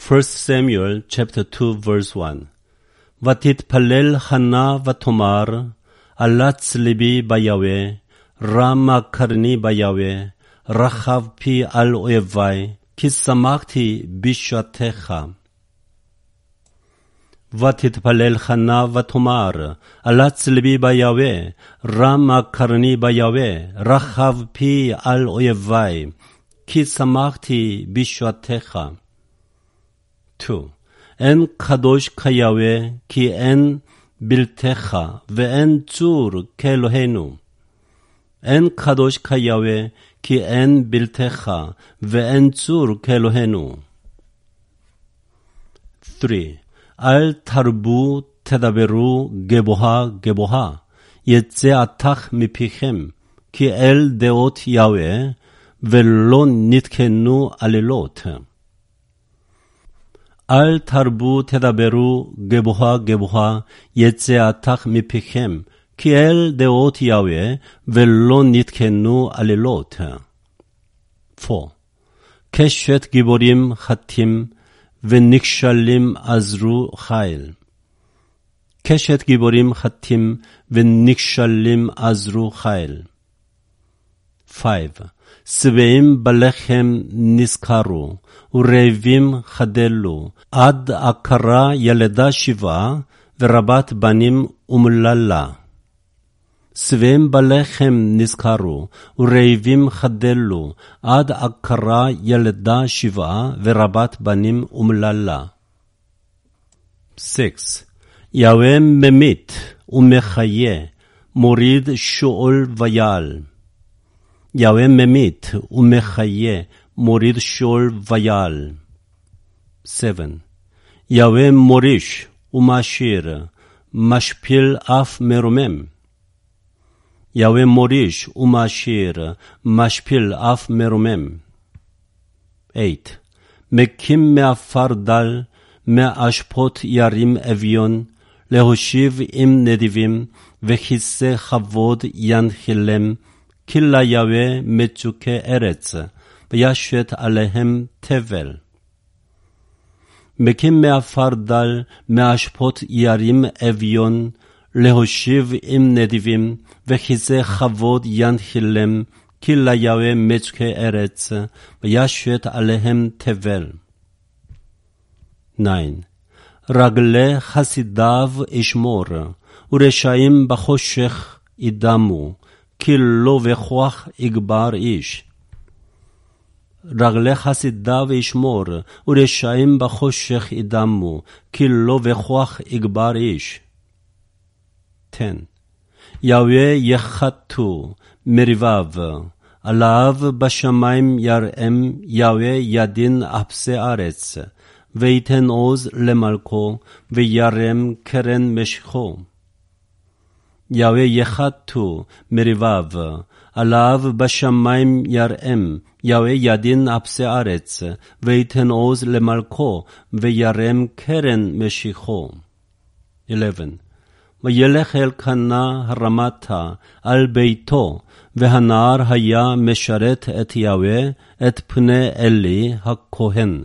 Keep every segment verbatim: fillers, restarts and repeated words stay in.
First Samuel chapter two verse one. ותתפלל חנה ותאמר, אלץ ליבי ביהוה, רמה קרני ביהוה, רחב פי על אויבי, כי שמחתי בשעתך. ותתפלל חנה ותאמר, אלץ ליבי ביהוה, רמה קרני ביהוה, רחב פי על אויבי, כי שמחתי בשעתך. two. אין קדוש כיהוה, כי אין בלתך, ואין צור כאלוהינו. אין קדוש כיהוה, כי אין בלתך, ואין צור כאלוהינו. three. אל תרבו תדברו גבוה גבוה, יצא עתך מפיכם, כי אל דעות יהוה, ולא נתקנו עלילות. אל תרבו תדברו גבוה גבוה, יצא עתך מפיכם, כי אל דעות יהוה, ולא נתקנו עלילות. four. קשת גיבורים חתים, ונכשלים עזרו חיל. קשת גיבורים חתים, ונכשלים עזרו חיל. five. שבעים בלחם נזכרו, ורעבים חדלו, עד עקרה ילדה שבעה, ורבת בנים אומללה. שבעים בלחם נזכרו, ורעבים חדלו, עד עקרה ילדה שבעה, ורבת בנים אומללה. six. יהוה ממית ומחיה, מוריד שאול ויעל. יהוה ממית ומחיה, מוריד שאול ויעל. seven. יהוה מוריש ומשאיר, משפיל אף מרומם. יהוה מוריש ומשאיר, משפיל אף מרומם. eight. מקים מעפר דל, מאשפות ירים אביון, להושיב עם נדיבים, וכיסא כבוד ינחילם, כי ליהוה מצוקי ארץ, וישת עליהם תבל. מקים מעפר דל, מאשפות ירים אביון, להושיב עם נדיבים, וכיסא כבוד ינחילם, כי ליהוה מצוקי ארץ, וישת עליהם תבל. nine. רגלי חסידיו ישמור, ורשעים בחושך ידמו, כי לא בכוח יגבר איש. רגלי חסידיו ישמור, ורשעים בחושך ידמו, כי לא בכוח יגבר איש. ten. יהוה יחתו מריביו, עליו בשמיים ירעם, יהוה ידין אפסי ארץ, ויתן עוז למלכו, וירם קרן משכו. יהוה יחתו מריביו, עליו בשמיים ירעם, יהוה ידין אפסי ארץ, ויתן עוז למלכו, וירם קרן משכו. eleven. וילך אלקנה הרמתה על ביתו, והנער היה משרת את יהוה, את פני אלי הכהן.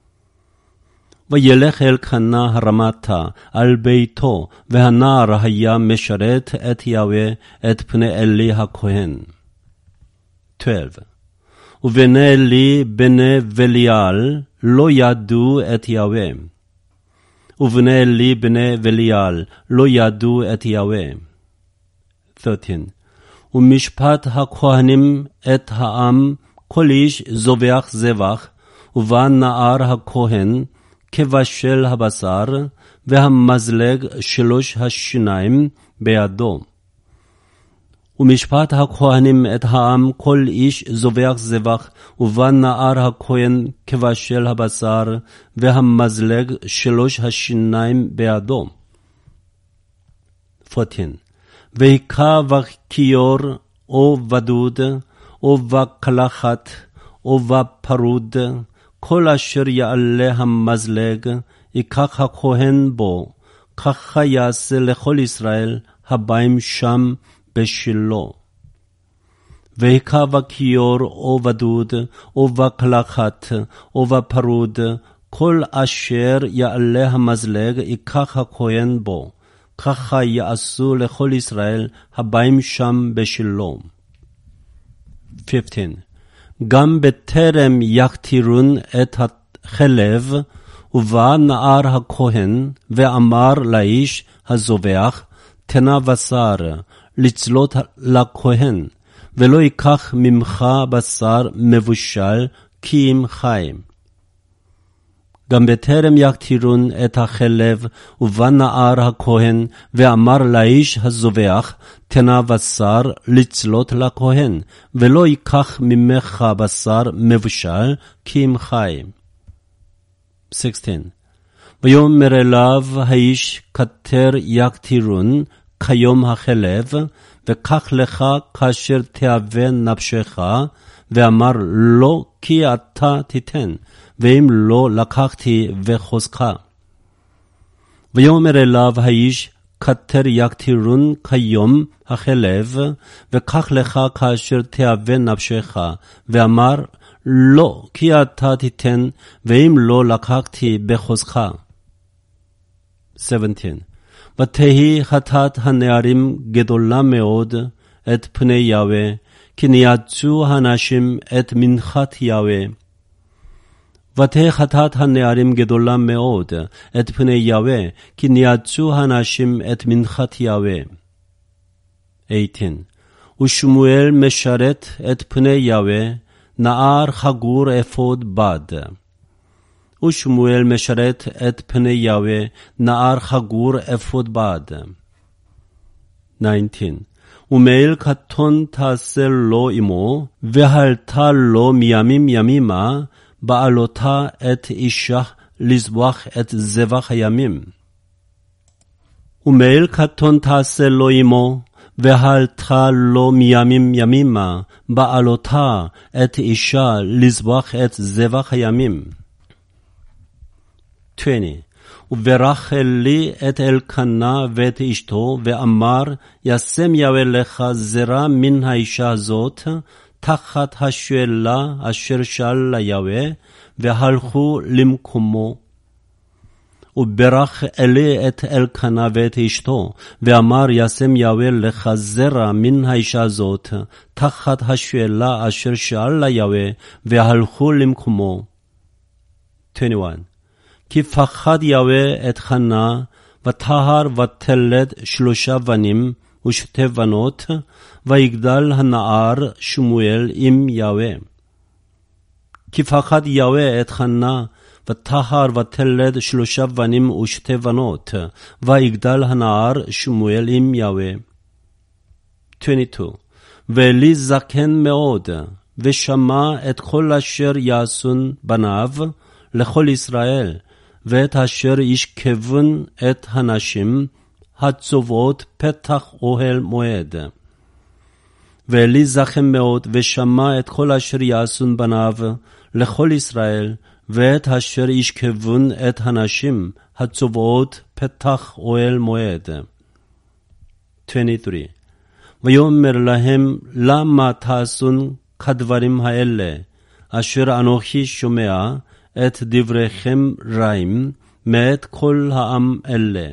וילך אלקנה הרמתה על ביתו, והנער היה משרת את יהוה, את פני אלי הכהן. twelve. ובני אלי בני בליעל לא ידעו את יהוה. ובני אלי בני בליעל לא ידעו את יהוה. thirteen. ומשפט הכהנים את העם, כל איש זובח זבח, ובא נער הכהן, כבשל הבשר, והמזלג שלוש השיניים בידו. ומשפט הכהנים את העם, כל איש זובח זבח, ובא נער הכהן כבשל הבשר, והמזלג שלוש השיניים בידו. fourteen. והיכה וכיור, או ודוד, או וקלחת, או ופרוד, כל אשר יעלה המזלג, ייקח הכהן בו, ככה יעשה לכל ישראל הבאים שם בשילו. והיכה וכיור או ודוד, או וקלחת, או ופרוד, כל אשר יעלה המזלג ייקח הכהן בו, ככה יעשו לכל ישראל הבאים שם בשלום. חמש עשרה. גם בטרם יקטירון את החלב, ובא נער הכהן ואמר לאיש הזובח, תנה בשר לצלות לכהן, ולא ייקח ממך בשר מבושל כי אם חיים. גם בטרם יקטירון את החלב, ובא נער הכהן ואמר לאיש הזובח, תנה בשר לצלות לכהן, ולא ייקח ממך בשר מבושל כי אם חיים. שש עשרה. ויאמר אליו האיש, כתר יקטירון כיום החלב, וקח לך כאשר תאווה נפשך, ואמר לא כי אתה תיתן, ואם לא לקחתי וחוזקה. ויאמר אליו האיש, כתר יקטירון כיום החלב, וקח לך כאשר תאווה נפשך, ואמר לא כי אתה תיתן, ואם לא לקחתי בחוזקה. שבע עשרה. ותהי חטאת הנערים גדולה מאוד את פני יהוה, כי ניאצו האנשים את מנחת יהוה. ותהי חטאת הנערים גדולה מאוד את פני יהוה, כי ניאצו האנשים את מנחת יהוה. שמונה עשרה. ושמואל משרת את פני יהוה, נער חגור אפוד בד. ושמואל משרת את פני יהוה, נער חגור אפוד בד. תשע עשרה. ומעיל קטון תעשה לו עמו, והלתה לו מימים ימימה, בעלותה את אישה לזבוח את זבח הימים. ומעיל קטון תעשה לו עמו, והלתה לו מימים ימימה, בעלותה את אישה לזבוח את זבח הימים. עשרים. וברך אלי את אלקנה ואת אשתו, ואמר, ישם יהוה לך זרע מן האישה הזאת, תחת השאלה אשר שאל יהוה, והלכו למקומו. וברך אלי את אלקנה ואת אשתו, ואמר, ישם יהוה לך זרע מן האישה הזאת, תחת השאלה אשר שאל יהוה, והלכו למקומו. עשרים ואחת. כי פחד יהוה את חנה, וטהר ותלד שלושה בנים ושתי בנות, ויגדל הנער שמואל עם יהוה. כי פחד יהוה את חנה, וטהר ותלד שלושה בנים ושתי בנות, ויגדל הנער שמואל עם יהוה. עשרים ושתיים. ואלי זקן מאוד, ושמע את כל אשר יעשון בניו לכל ישראל, ואת אשר ישכבון את הנשים הצובעות פתח אוהל מועד. ואלי זקן מאוד, ושמע את כל אשר יעשון בניו לכל ישראל, ואת אשר ישכבון את הנשים הצובעות פתח אוהל מועד. עשרים ושלוש. ויאמר להם, למה תעשון כדברים האלה, אשר אנוכי שומע את דבריכם רעים מאת כל העם אלה.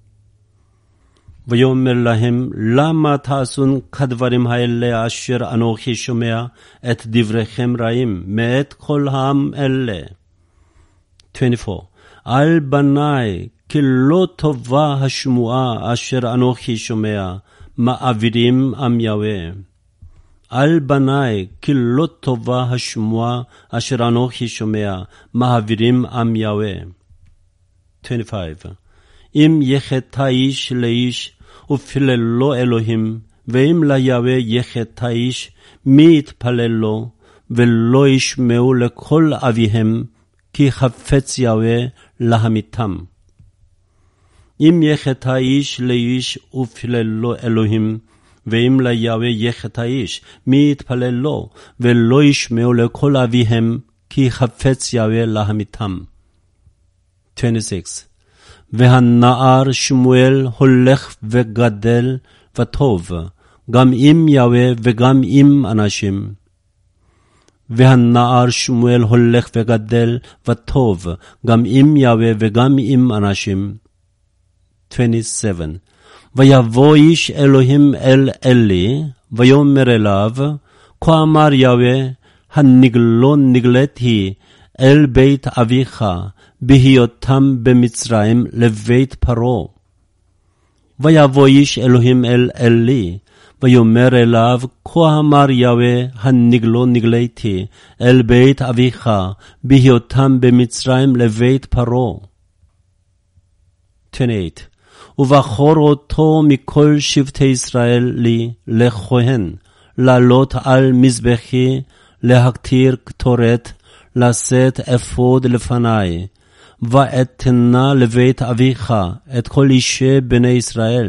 ויאמר להם, למה תעשון כדברים האלה, אשר אנוכי שומע את דבריכם רעים מאת כל העם אלה. עשרים וארבע. על בני, כי לא טובה השמועה אשר אנוכי שומע, מעבירים עם יהוה. על בני, כי לא טובה השמועה אשר אנוכי שומע, מעבירים עם יהוה. עשרים וחמש. אם יחטא איש לאיש, ופלל לו אלוהים, ואם ליהוה יחטא איש, מי יתפלל לו, ולא ישמעו לכל אביהם, כי חפץ יהוה להמיתם. אם יחטא איש לאיש, ופלל לו אלוהים, ואם ליהוה יחטא איש, מי יתפלל לו, ולא ישמעו לכל אביהם, כי חפץ יהוה להמיתם. עשרים ושש. והנער שמואל הולך וגדל וטוב, גם עם יהוה וגם עם אנשים. והנער שמואל הולך וגדל וטוב, גם עם יהוה וגם עם אנשים. עשרים ושבע. ויבוא איש אלוהים אל אלי, ויאמר אליו, כה אמר יהוה, הנגלו נגלתי אל בית אביך, בהיותם במצרים לבית פרעה. ויבוא איש אלוהים אל אלי, ויאמר אליו, כה אמר יהוה, הנגלו נגלתי אל בית אביך, בהיותם במצרים לבית פרעה. עשרים ושמונה. ובחור אותו מכל שבטי ישראל לי לכהן, לעלות על מזבחי, להקטיר קטורת, לשאת אפוד לפני, ואתנה לבית אביך את כל אישי בני ישראל.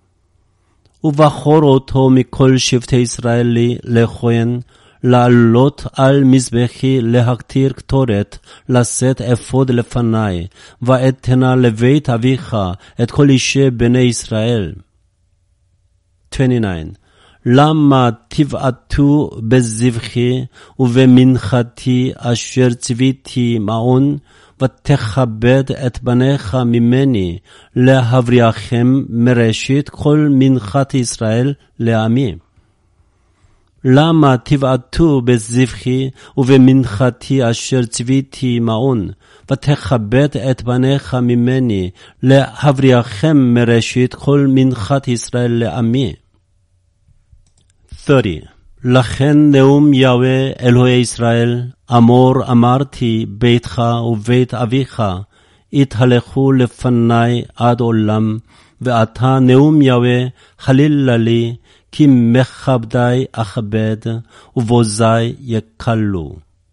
ובחור אותו מכל שבטי ישראל לי לכהן, לעלות על מזבחי, להקטיר קטורת, לשאת אפוד לפני, ואתנה לבית אביך את כל אישי בני ישראל. עשרים ותשע. למה תבעטו בזבחי ובמנחתי אשר ציוויתי מעון, ותכבד את בניך ממני, להבריחם מראשית כל מנחת ישראל לעמי. למה תבעטו בזבחי ובמנחתי אשר ציוויתי מעון, ותכבד את בניך ממני, להבריחם מראשית כל מנחת ישראל לעמי. שלושים. לכן נאום יהוה אלוהי ישראל, אמור אמרתי ביתך ובית אביך, התהלכו לפני עד עולם, ואתה נאום יהוה חלילה לי, כי מכבדי אכבד, ובוזי יקלו.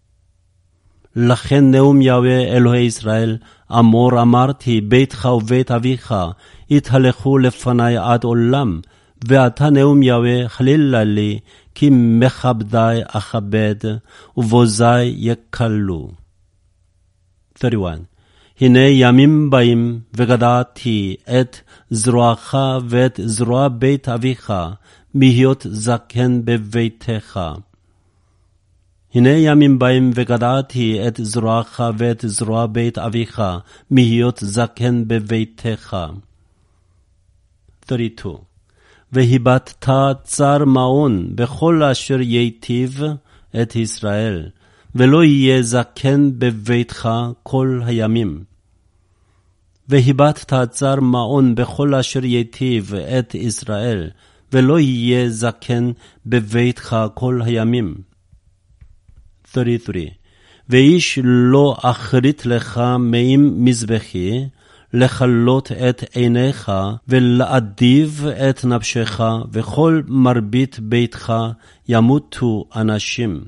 לכן נאום יהוה אלוהי ישראל, אמור אמרתי ביתך ובית אביך, התהלכו לפני עד עולם, ואתה נאום יהוה חלילה לי, כי מכבדי אכבד, ובוזי יקלו. שלושים ואחת. הנה ימים באים, וגדעתי את זרועך ואת זרוע בית אביך, מהיות זקן בביתך. הנה ימים באים, וגדעתי את זרועך ואת זרוע בית אביך, מהיות זקן בביתך. שלושים ושתיים. והיבטת צר מעון בכל אשר ייטיב את ישראל, ולא יהיה זקן בביתך כל הימים. והיבטת צר מעון בכל אשר ייטיב את ישראל, ולא יהיה זקן בביתך כל הימים. שלושים ושלוש. ואיש לא אחרית לך מעם מזבחי, לחלות את עיניך ולאדיב את נפשך, וכל מרבית ביתך ימותו אנשים.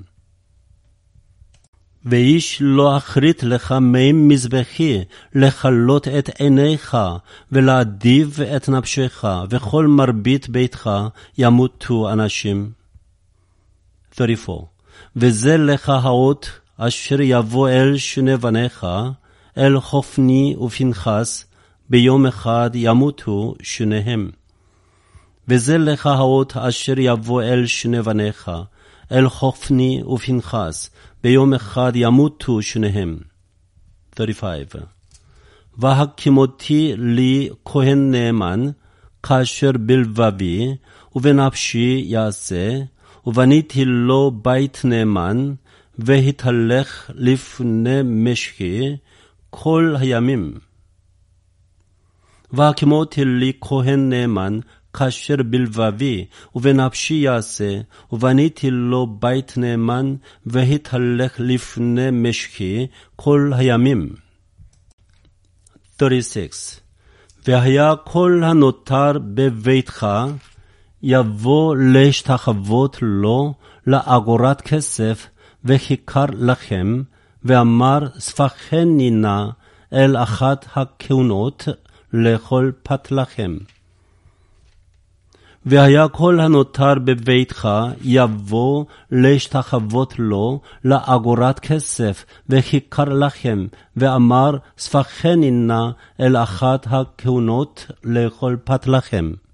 ואיש לא אחרית לך מעם מזבחי, לחלות את עיניך ולאדיב את נפשך, וכל מרבית ביתך ימותו אנשים. שלושים וארבע. וזה לך האות אשר יבוא אל שני בניך, אל חופני ופנחס, ביום אחד ימותו שניהם. וזה לך האות אשר יבוא אל שני בניך, אל חופני ופנחס, ביום אחד ימותו שניהם. שלושים וחמש. והקימותי לי כהן נאמן, כאשר בלבבי ובנפשי יעשה, ובניתי לו בית נאמן, והתהלך לפני משחי כל הימים. והקימותי לי כהן נאמן, כאשר בלבבי ובנפשי יעשה, ובניתי לו בית נאמן, והתהלך לפני משחי כל הימים. שלושים ושש. והיה כל הנותר בביתך, יבוא להשתחוות לו לאגורת כסף, וכיכר לכם, ואמר ספחני נא אל אחת הכהונות לאכול פת לחם. והיה כל הנותר בביתך, יבוא להשתחוות לו לאגורת כסף, וכיכר לכם, ואמר ספחני נא אל אחת הכהונות לאכול פת לחם.